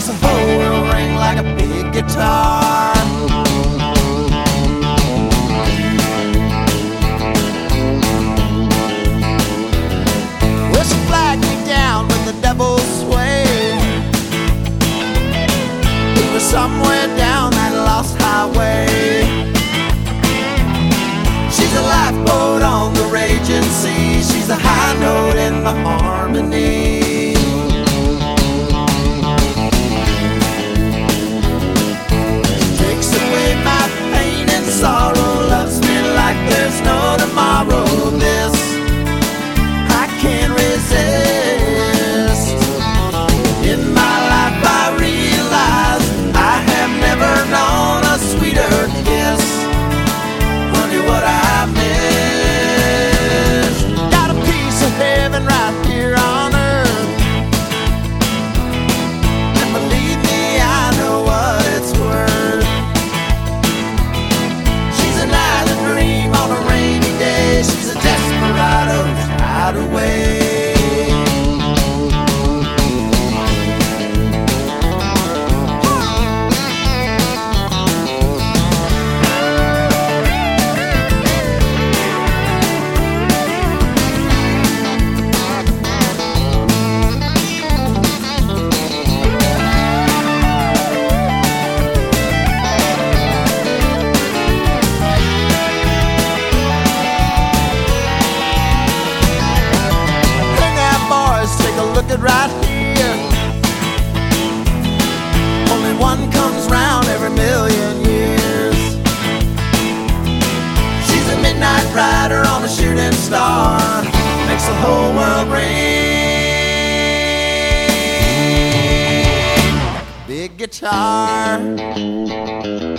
the whole world ring like a big guitar. Well, she flagged me down with the devil's sway. It was somewhere down that lost highway. She's a lifeboat on the raging sea. She's a high note in the harmony. Takes away my pain and sorrow. Loves me like there's no tomorrow. This I can't resist. In my life I realize I have never known a sweeter kiss. Honey, what I miss. Got a piece of heaven right here on earth, and believe me, I know what it's worth. She's an island dream on a rainy day. She's a desperado who's hide away. Look at right here. Only one comes round every million years. She's a midnight rider on a shooting star. Makes the whole world ring. Big guitar.